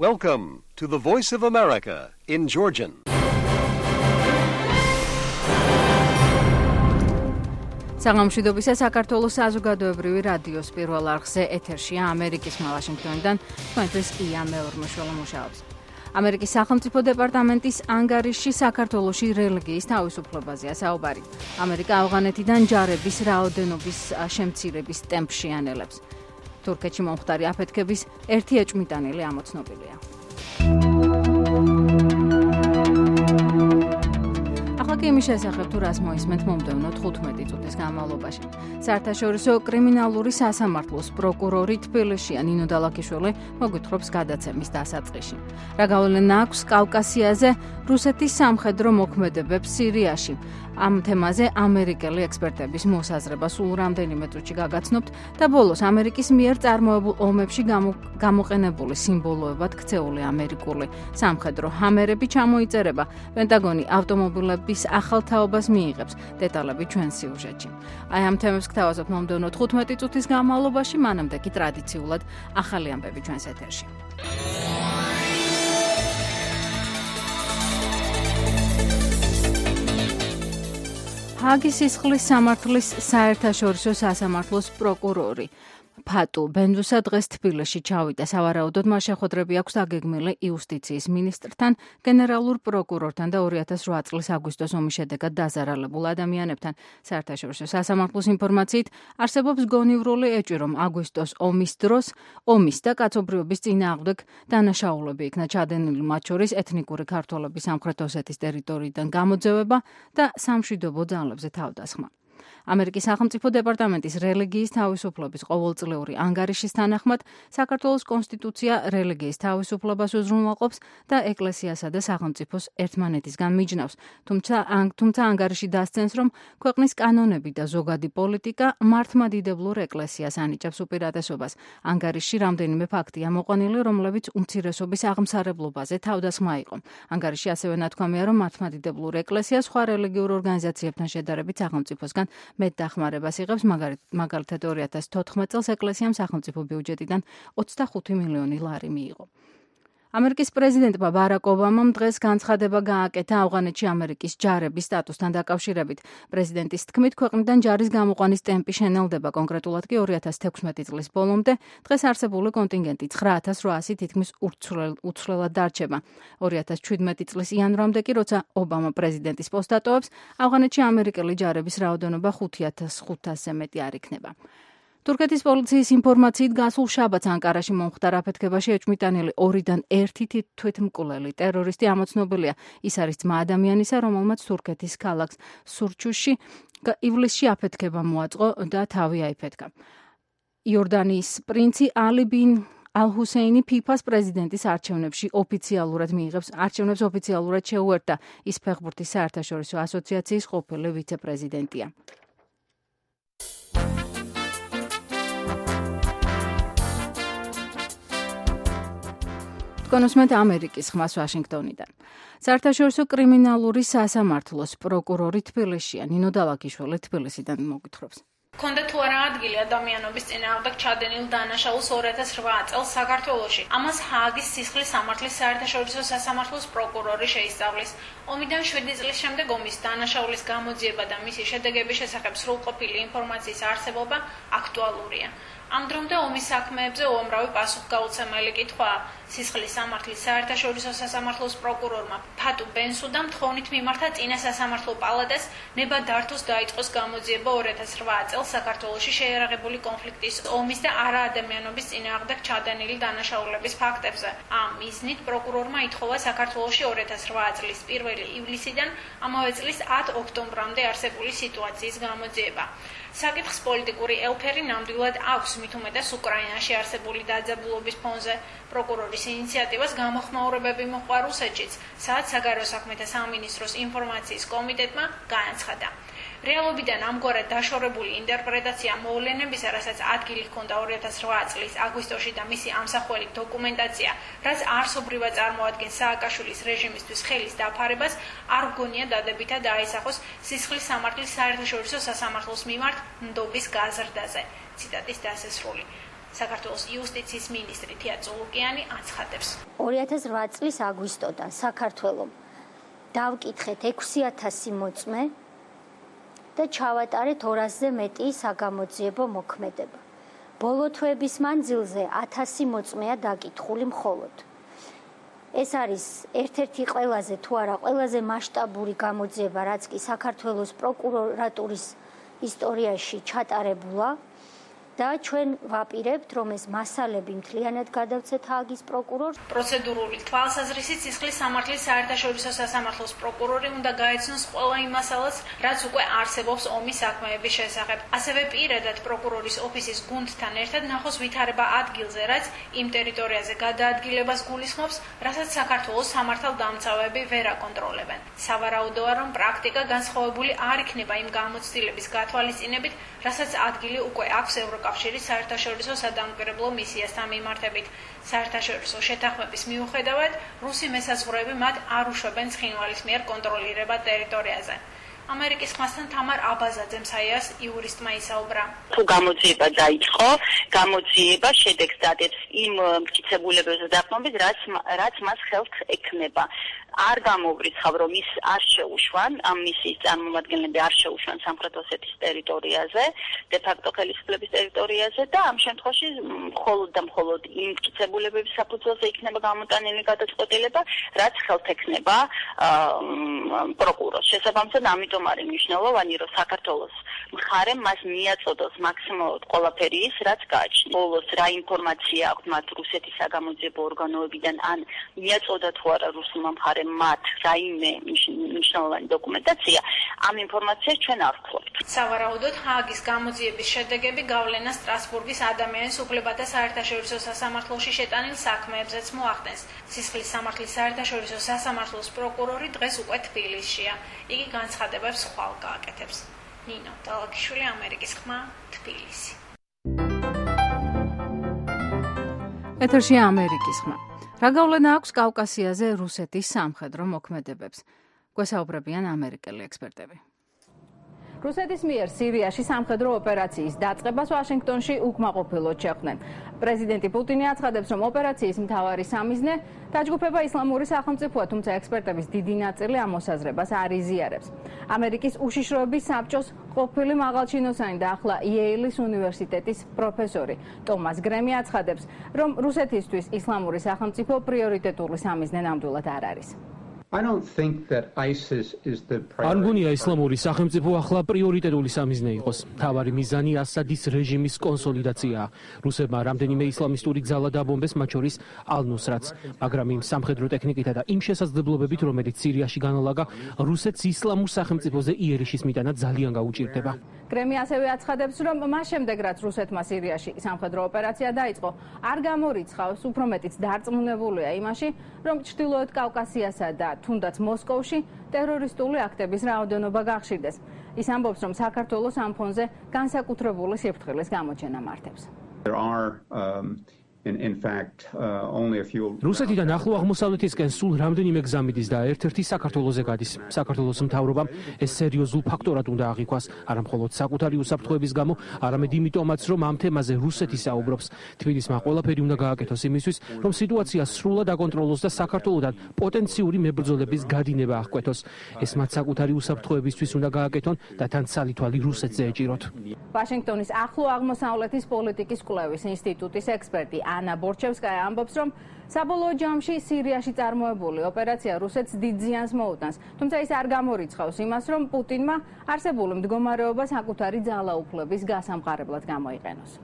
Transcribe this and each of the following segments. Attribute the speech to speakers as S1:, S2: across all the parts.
S1: Welcome to the Voice of America in Georgian.
S2: საღამოშვიდობისა საქართველოს საზოგადოებრივი რადიოს პირველ არხზე ეთერშია ამერიკის ვაშინგტონიდან თქვენთვის ია მეორმოშველა მუშაობს. ამერიკის სახელმწიფო დეპარტამენტის ანგარიშში საქართველოში რელიგიის თავისუფლებაზეა საუბარი. ამერიკა ავღანეთიდან ჯარების რაოდენობის შემცირების ტემპში ანელებს. თურქეთში მომხდარი აფეთქების ერთი ეჭვმიტანილი ამოცნობილია. იმის შესახებ თუ რას მოისმენთ მომდევნო 15 წუთის განმავლობაში. საერთაშორისო კრიმინალური სასამართლოს პროკურორი თბილისში ნინო დალაქიშვილი მოგვითხრობს გადაცემის დასაწყისში. რა გავლენა აქვს კავკასიაზე რუსეთის სამხედრო მოქმედებებს სირიაში? ამ თემაზე ამერიკელი ექსპერტების მოსაზრებას სულ რამდენიმე წუთში გაგაცნობთ და ბოლოს ამერიკის მიერ წარმოებულ ომებში გამოყენებული სიმბოლოებად ქცეული ამერიკული სამხედრო ჰამერები ჩამოიწერება. პენტაგონი ავტომობილების ახალ თაობას მიიღებს. დეტალები ჩვენ სიუჟეტში. აი ამ თემებს გთავაზობთ მომდევნო 15 წუთის განმავლობაში, მანამდე კი ტრადიციულად ახალი ამბები ჩვენს ეთერში. ჰაგის სისხლის სამართლის საერთაშორისო სასამართლოს პროკურორი ფატუ ბენძუსა დღეს თბილისში ჩავიდა. სავარაუდოდ მას შეხვედრები აქვს დაგეგმილი იუსტიციის მინისტრთან, გენერალურ პროკურორთან და 2008 წლის აგვისტოს ომის შედეგად დაზარალებულ ადამიანებთან. საერთაშორისო სასამართლოს ინფორმაციით არსებობს გონივრული ეჭვი, რომ აგვისტოს ომის დროს ომის და კაცობრიობის წინააღმდეგ დანაშაულები იქნა ჩადენილი, მათ შორის ეთნიკური ქართველების სამხრეთ ოსეთის ტერიტორიიდან გამოძევება და სამშვიდობო ძალებზე თავდასხმა. ამერიკის სახელმწიფო დეპარტამენტის რელიგიის თავისუფლების ყოველწლიური ანგარიშის თანახმად საქართველოს კონსტიტუცია რელიგიის თავისუფლებას უზრუნველყოფს და ეკლესიასა და სახელმწიფოს ერთმანეთისგან მიჯნავს. თუმცა ანგარიში დასცენს, რომ ქვეყნის კანონები და ზოგადი პოლიტიკა მართლმადიდებლურ ეკლესიას ანიჭებს უპირატესობას. ანგარიშში რამდენიმე ფაქტია მოყვანილი, რომლებიც უმცირესობის აღმსარებლობაზე თავდასხმა იყო. ანგარიში ასევე ნათქვამია, რომ მართლმადიდებლურ ეკლესიას სხვა რელიგიურ ორგანიზაციებთან შედარებით სახელმწიფოსგან მეტ დახმარებას იღებს, მაგალითად 2014 წელს ეკლესიამ სახელმწიფო ბიუჯეტიდან 25 მილიონი ლარი მიიღო. ამერიკის პრეზიდენტმა ბარაკ ობამამ დღეს განცხადება გააკეთა ავღანეთში ამერიკის ჯარების სტატუსთან დაკავშირებით. პრეზიდენტის თქმით, ქვეყნიდან ჯარის გამოყვანის ტემპი შენელდება, კონკრეტულად კი 2016 წლის ბოლომდე დღეს არსებული კონტინგენტი 9800 თითქმის უცვლელად დარჩება. 2017 წლის იანვრამდე კი, როცა ობამა პრეზიდენტის პოსტს ატოვებს, ავღანეთში ამერიკელი ჯარების რაოდენობა 5500-ზე მეტი არ იქნება. თურქეთის პოლიციის ინფორმაციით გასულ შაბათს ანკარაში მომხდარ აფეთქებაში ეჭვმიტანილი 2-დან 1 თვითმკვლელი ტერორისტი ამოცნობილია. ის არის ძმა ადამიანისა, რომელმაც თურქეთის ქალაქ სურჩუში ივლისში აფეთქება მოაწყო და თავი აიფეთქა. იორდანიის პრინცი ალი ბინ ალ-ჰუსეინი ფიფას პრეზიდენტის არჩევნებში ოფიციალურად მიიღებს. არჩევნებს ოფიციალურად შეუერთდა. ის ფეხბურთის საერთაშორისო ასოციაციის ყოფილი ვიცე-პრეზიდენტია. კონსმეთ ამერიკის ხმას ვაშინგტონიდან. საერთაშორისო კრიმინალური სასამართლოს პროკურორი თბილისშია ნინო დალაქიშვილი თბილისიდან მოგვითხრობს.
S3: Კონდა თუ არა ადგილი ადამიანობის წინააღმდეგ ჩადენილ დანაშაულს 2008 წელს საქართველოში. ამას ჰააგის სისხლის სამართლის საერთაშორისო სასამართლოს პროკურორი შეისწავლის. ომიდან 7 წლის შემდეგ ომის დანაშაულის გამოძიება და მისი შედეგების შესახებ სრულყოფილი ინფორმაციის არსებობა აქტუალურია. ამ დრომდე ომის საქმეებზე უამრავი პასუხგაუცემელი კითხვაა. სისხლის სამართლის საერთაშორისო სასამართლოს პროკურორმა ფატუ ბენსუდამ თხოვნით მიმართა წინა სასამართლო პალატას ნება დართოს დაიწყოს გამოძიება 2008 წელს საქართველოში შეიარაღებული კონფლიქტის ომის და არაადამიანობის წინააღმდეგ ჩადენილი დანაშაულების ფაქტებზე. ამ მიზნით პროკურორმა ითხოვა საქართველოში 2008 წლის 1 ივლისიდან ამავე წლის 10 ოქტომბრამდე არსებული სიტუაციის გამოძიება. საკითხს პოლიტიკური ელფერი ნამდვილად აქვს, მით უმეტეს უკრაინაში არსებული დაძაბულობის ფონზე. პროკურორის ინიციატივას გამოხმაურებები მოყვა რუსეთშიც, სადაც საგარეო საქმეთა სამინისტროს ინფორმაციის კომიტეტმა განაცხადა. რეალობიდან ამგვარად დაშორებული ინტერპრეტაცია მოვლენებისა, რასაც ადგილი ჰქონდა 2008 წლის აგვისტოში და მისი ამსახველი დოკუმენტაცია, რაც არსობრივად წარმოადგენს სააკაშვილის რეჟიმისთვის ხელის დაფარებას, არ გონია დადებითად დაისახოს სისხლის სამართლის საერთაშორისო სასამართლოს მიმართ ნდობის გაზრდაზე. ციტატის დასასრული. საქართველოს იუსტიციის მინისტრი თია წულუკიანი აცხადებს.
S4: 2008 წლის აგვისტოდან საქართველოს დავკითხეთ 6000 მოწმე და ჩავატარეთ 200-ზე მეტი საგამოძიებო მოქმედება. ბოლო თვეების მანძილზე 1000 მოწმეა დაკითხული მხოლოდ. ეს არის ერთ-ერთი ყველაზე თუ არა ყველაზე მასშტაბური გამოძიება, რაც კი საქართველოს პროკურატურის ისტორიაში ჩატარებულა და ჩვენ ვაპირებთ, რომ ეს მასალები მთლიანად გადავცეთ ჰააგის პროკურორს.
S3: პროცედურული თვალსაზრისით სისხლის სამართლის საერთაშორისო სასამართლოს პროკურორი უნდა გაეცნოს ყველა იმ მასალას, რაც უკვე არსებობს ომის საქმეების შესახებ. ასევე პირადად პროკურორის ოფისის გუნდთან ერთად ნახოს ვითარება ადგილზე, რაც იმ ტერიტორიაზე გადაადგილებას გულისხმობს, რასაც საქართველოს სამართალდამცავები ვერ აკონტროლებენ. სავარაუდოა, რომ პრაქტიკა განსხვავებული არ იქნება იმ გამოცდილების გათვალისწინებით, რასაც ადგილი უკვე აქვს ევროკავშირის საერთაშორისო სადამკვირვებლო მისიასთან მიმართებით. საერთაშორისო შეთანხმების მიუხედავად, რუსი მესაზღვრეები მათ არ უშვებენ ცხინვალის მიერ კონტროლირებად ტერიტორიაზე. ამერიკის ხმასთან თამარ აბაზაძემ საიას იურისტმა ისაუბრა.
S5: თუ გამოძიება დაიწყო, გამოძიება შედეგს დადებს იმ მტკიცებულებებზე დაფრთხობის, რაც მას ხელს ექნება. არ გამოვრიცხავ, რომ ის არ შეუშვან, ამ მისიის წარმომადგენლები არ შეუშვან სამხრეთ ოსეთის ტერიტორიაზე, დე-ფაქტო ხელისუფლების ტერიტორიაზე და ამ შემთხვევაში მხოლოდ და მხოლოდ იმ მტკიცებულებების საფუძველზე იქნება გამოტანილი გადაწყვეტილება, რაც ხელთ ექნება პროკურორს. შესაბამისად, ამიტომ არის მნიშვნელოვანი, რომ საქართველოს მხარემ მას მიაწოდოს მაქსიმალურად ყველაფერი ის, რაც გააჩნია. ბოლოს რა ინფორმაცია აქვს მათ რუსეთის საგამოძიებო ორგანოებიდან, ან მიაწოდა თუ არა რუსულმა მხარემ მათ რაიმე მნიშვნელოვანი დოკუმენტაცია, ამ ინფორმაციას ჩვენ არ ვქონთ.
S3: სავარაუდოდ ჰააგის გამოძიების შედეგები გავლენა სტრასბურგის ადამიანის უფლებათა საერთაშორისო სასამართლოში შეტანილ საქმეებზეც მოახდენს. სისხლის სამართლის საერთაშორისო სასამართლოს პროკურორი დღეს უკვე თბილისშია. იგი განცხადებებს ხვალ გააკეთებს. ნინო დალაგიშვილი, ამერიკის ხმა, თბილისი.
S2: ეთერშია ამერიკის ხმა. რა გავლენა აქვს კავკასიაზე რუსეთის სამხედრო მოქმედებებს? გვესაუბრებიან ამერიკელი ექსპერტები. რუსეთის მიერ სირიაში სამხედრო ოპერაციის დაწყებას ვაშინგტონში უკმაყოფილოდ შეხვდნენ. პრეზიდენტი პუტინი აცხადებს, რომ ოპერაციის მთავარი სამიზნე დაჯგუფება ისლამური სახელმწიფოა, თუმცა ექსპერტების დიდი ნაწილი ამ მოსაზრებას არ იზიარებს. ამერიკის უშიშროების საბჭოს ყოფილი მაღალჩინოსანი და ახლა იეილის უნივერსიტეტის პროფესორი ტომას გრემი აცხადებს, რომ რუსეთისთვის ისლამური სახელმწიფო პრიორიტეტული სამიზნე ნამდვილად არ არის.
S6: არ მგონია ისლამური სახელმწიფო ახლა პრიორიტეტული სამიზნე იყოს. მთავარი მიზანი ასადის რეჟიმის კონსოლიდაციაა. რუსებმა რამდენიმე ისლამისტური ძალა დაბომბეს, მათ შორის ალ-ნუსრატს, მაგრამ იმ სამხედრო ტექნიკითა და იმ შესაძლებლობებით, რომელიც სირიაში განალაგა, რუსეთს ისლამურ სახელმწიფოზე იერიშის მიტანა ძალიან გაუჭირდება.
S2: გრემი ასევე აცხადებს, რომ მას შემდეგ, რაც რუსეთმა სირიაში სამხედრო ოპერაცია დაიწყო, არ გამორიცხავს, უფრო მეტიც დარწმუნებულია იმაში, რომ ჩრდილოეთ კავკასიასა და თუნდაც მოსკოვში ტერორისტული აქტების რაოდენობა გახშირდეს. ის ამბობს, რომ საქართველოს ამ ფონზე განსაკუთრებული სიფრთხილის გამოჩენა მართებს.
S6: რუსეთიდან ახლო აღმოსავლეთისკენ სულ რამდენიმე გზა მიდის და ერთ-ერთი საქართველოზე გადის. საქართველოს მთავრობამ ეს სერიოზულ ფაქტორად უნდა აღიქვას, არა მხოლოდ საკუთარი უსაფრთხოების გამო, არამედ იმიტომაც, რომ ამ თემაზე რუსეთი საუბრობს. თბილისმა ყველაფერი უნდა გააკეთოს იმისთვის, რომ სიტუაცია სრულად აკონტროლოს და საქართველოსთან პოტენციური მებრძოლების გადინება აღკვეთოს. ეს მათ საკუთარი უსაფრთხოებისთვის უნდა გააკეთონ და თან ცალითვალი რუსეთზე ეჭიროთ.
S2: ვაშინგტონის ახლო აღმოსავლეთის პოლიტიკის კვლევის ინსტიტუტის ექსპერტი ანა ბორჩევსკაია ამბობს, რომ საბოლოო ჯამში სირიაში წარმოებული ოპერაცია რუსეთს დიდ ზიანს მოუტანს, თუმცა ის არ გამორიცხავს იმას, რომ პუტინმა არსებული მდგომარეობა საკუთარი ძალაუფლების გასამყარებლად გამოიყენოს.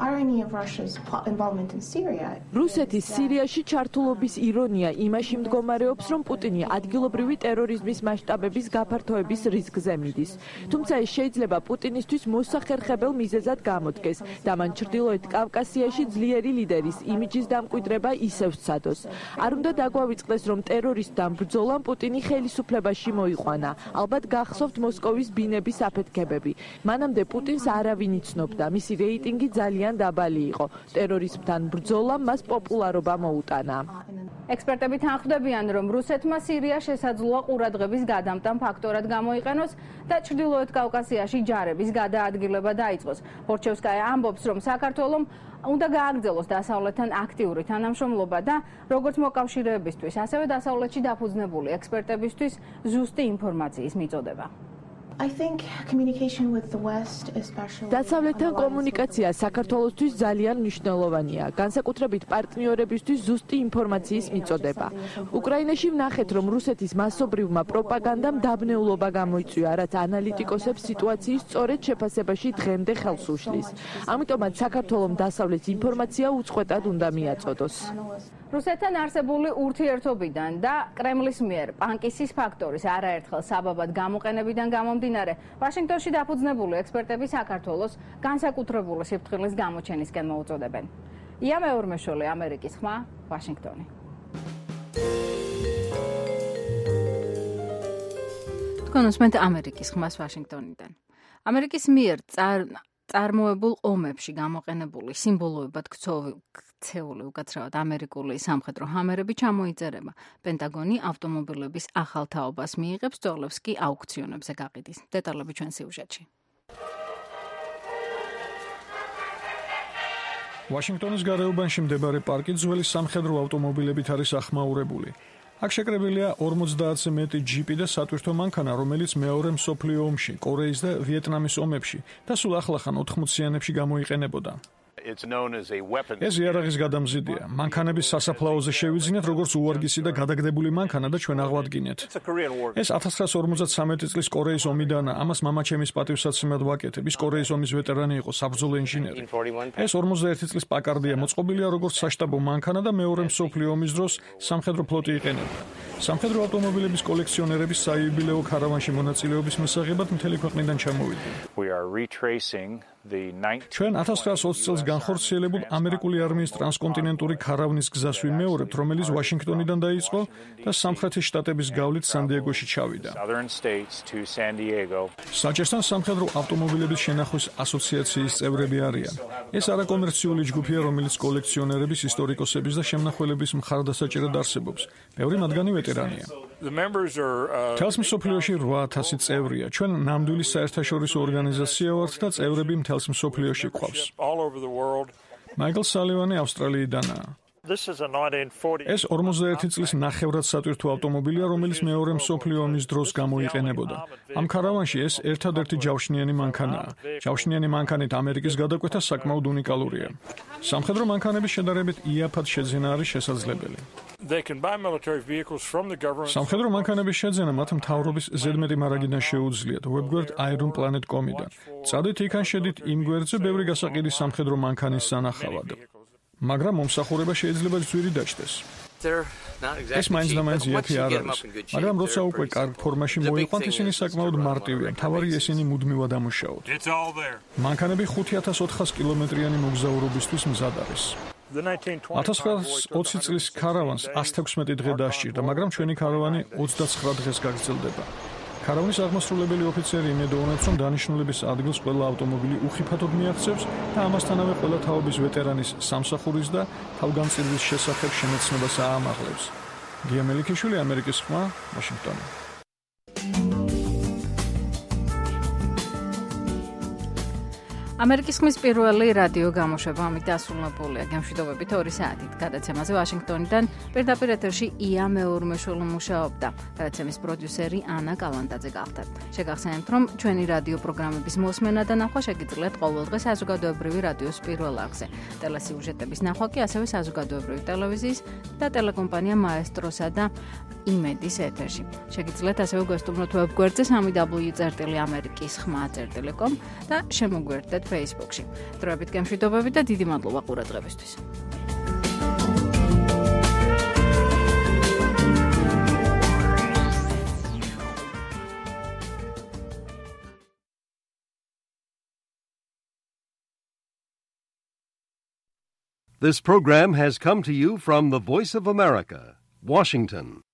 S7: რუსეთის სირიაში ჩართულობის ირონია იმაში მდგომარეობს, რომ პუტინი ადგილობრივი ტერორიზმის მასშტაბების გაფართოების რისკზე მიდის. თუმცა ეს შეიძლება პუტინისთვის მოსახერხებელ მიზეზად გამოდგეს და მან ჩრდილოეთ კავკასიაში ძლიერი ლიდერის იმიჯის დამკვიდრება ისევ სცადოს. არ უნდა დაგვავიწყდეს, რომ ტერორისტთან ბრძოლამ პუტინი ხელისუფლებაში მოიყვანა. ალბათ გახსოვთ მოსკოვის ბინების აფეთქებები. მანამდე პუტინს არავინ იცნობდა, მისი რეიტინგი ძალიან დაბალი იყო. ტერორიზმთან ბრძოლა მას პოპულარობა მოუტანა.
S2: ექსპერტები თანხმდებიან, რომ რუსეთმა სირია შესაძლოა ყურადღების გადამტან ფაქტორად გამოიყენოს და ჩრდილოეთ კავკასიაში ჯარების გადაადგილება დაიწყოს. ბორჩევსკაია ამბობს, რომ საქართველომ უნდა გააგრძელოს დასავლეთთან აქტიური თანამშრომლობა და როგორც მოკავშირეებისთვის, ასევე დასავლეთში დაფუძნებული ექსპერტებისთვის ზუსტი ინფორმაციის მიწოდება.
S7: დასავლეთთან კომუნიკაცია საქართველოსთვის ძალიან მნიშვნელოვანია. განსაკუთრებით პარტნიორებისთვის ზუსტი ინფორმაციის მიწოდება. უკრაინაში ვნახეთ, რომ რუსეთის მასობრივმა პროპაგანდამ დაბნეულობა გამოიწვია, რაც ანალიტიკოსებს სიტუაციის სწორედ შეფასებაში დღემდე ხელს უშლის. ამიტომაც საქართველოს დასავლეთის ინფორმაცია უწყვეტად უნდა მიაწოდოს.
S2: რუსეთთან არსებული ურთიერთობიდან და კრემლის მიერ პანკისის ფაქტორის არაერთხელ საბაბად გამოყენებიდან გამომდინარე, ვაშინგტონში დაფუძნებული ექსპერტები საქართველოს განსაკუთრებული სიფრთხილის გამოჩენისკენ მოუწოდებენ. ია მეორმეშვილი, ამერიკის ხმა, ვაშინგტონი. თქვენ უსმენთ ამერიკის ხმას ვაშინგტონიდან. ამერიკის მიერ წარმოებულ ომებში გამოყენებული სიმბოლოებად ქცეული უკაცრავად ამერიკული სამხედრო ჰამერები ჩამოიწერება. პენტაგონი ავტომობილების ახალ თაობას მიიღებს, ძოლებს კი აუქციონებზე გაყიდის. დეტალები ჩვენ სიუჟეტში.
S8: ვაშინგტონის გარეუბანში მდებარე პარკი ძველი სამხედრო ავტომობილებით არის ახმაურებული. აქ შეკრებილია 50-ზე მეტი ჯიპი და სატვირთო მანქანა, რომელიც მეორე მსოფლიო ომში, კორეის და ვიეტნამის ომებში და სულ ახლახან 80-იანებში გამოიყენებოდა. ეს იარაღის გადამზიდია. მანქანების სასაფლაოზე შევიძინეთ, როგორც უვარგისი და გადაგდებული მანქანა და ჩვენ აღვადგინეთ. ეს 1953 წლის კორეის ომიდანაა. ამას მამაჩემის პატივსაცემად ვაკეთებ. ის კორეის ომის ვეტერანი იყო, საბრძოლო ინჟინერი. ეს 41 წლის პაკარდია მოწყობილია როგორც საშტაბო მანქანა და მეორე მსოფლიო ომის დროს სამხედრო ფლოტი იყენებდა. სამხედრო ავტომობილების კოლექციონერების საიუბილეო ქარავანში მონაწილეობის მისაღებად მთელი ქვეყნიდან ჩამოვიდნენ. ჩვენ 1920 წელს განხორციელებულ ამერიკული არმიის ტრანსკონტინენტური ქარავნის გზას ვიმეორებთ, რომელიც ვაშინგტონიდან დაიწყო და სამხრეთის შტატების გავლით სან-დიეგოში ჩავიდა. საჭესთან სამხედრო ავტომობილების შენახვის ასოციაციის წევრები არიან. ეს არაკომერციული ჯგუფია, რომელიც კოლექციონერების, ისტორიკოსების და შემნახველების მხარდასაჭერად არსებობს. ბევრი მათგანი ვეტერანია. მთელს მსოფლიოში 8000 წევრია. ჩვენ ნამდვილი საერთაშორისო ორგანიზაცია ვართ და წევრები მთელს მსოფლიოში გვყავს. მაიკლ სალივანი ავსტრალიიდანაა. ეს 41 წლის ნახევრად სატვირთო ავტომობილია, რომელიც მეორე მსოფლიო ომის დროს გამოიყენებოდა. ამ ქარავანში ეს ერთადერთი ჯავშნიანი მანქანაა. ჯავშნიანი მანქანით ამერიკის გადაკვეთა საკმაოდ უნიკალურია. სამხედრო მანქანების შედარებით იაფად შეძენა არის შესაძლებელი. სამხედრო მანქანების შეძენა მათ მთავრობის ზედმეტი მარაგიდან შეუძლიათ webguard ironplanet.com-დან. წადით იქან შედით იმ გვერდზე ბევრი გასაყიდი სამხედრო მანქანის სანახავად. მაგრამ მომსახურება შეიძლება ძვირი დაჭდეს. ეს მაინც და მაინც იაფი არ არის, მაგრამ როცა უკვე კარგ ფორმაში მოიყვანთ, ისინი საკმაოდ მარტივია. მთავარი ისინი მუდმივად ამუშაოთ. მანქანები 5400 კილომეტრიანი მოგზაურობისთვის მზად არის. 1920 წლის ქარავანს 116 დღე დასჭირდა, მაგრამ ჩვენი ქარავანი 29 დღეს გაგრძელდება. ქარავნის აღმასრულებელი ოფიცერი იმედოვნებს, რომ დანიშნულების ადგილს ყველა ავტომობილი უხიფათოდ მიაღწევს და ამასთანავე ყველა თაობის ვეტერანის სამსახურის და თავგანწირვის შესახებ შემეცნებას აამაღლებს. გია მელიქიშვილი, ამერიკის ხმა, ვაშინგტონი.
S2: ამერიკის ხმის პირველი რადიო გამოშვება ამით დასრულებულია. გემშვიდობებით 2 საათით გადაცემაზე ვაშინგტონიდან პირდაპირ ეთერში ია მეორმეშვილი მუშაობდა. გადაცემის პროდიუსერი ანა კალანდაძე გახდა. შეგახსენებთ, რომ ჩვენი რადიო პროგრამების მოსმენა და ნახვა შეგიძლიათ ყოველდღე საზოგადოებრივი რადიოს პირველ არხზე. ტელესიუჟეტების ნახვა კი ასევე საზოგადოებრივი ტელევიზიის და ტელეკომპანია მაესტროსა და იმედის ეთერში. შეგიძლიათ ასევე გვესტუმროთ ვებგვერდზე www.amerikiskhma.com და შემოგვიერთდეთ Facebook-ში. დროებით გემშვიდობებით და დიდი მადლობა ყურადღებისთვის.
S1: This program has come to you from the Voice of America, Washington.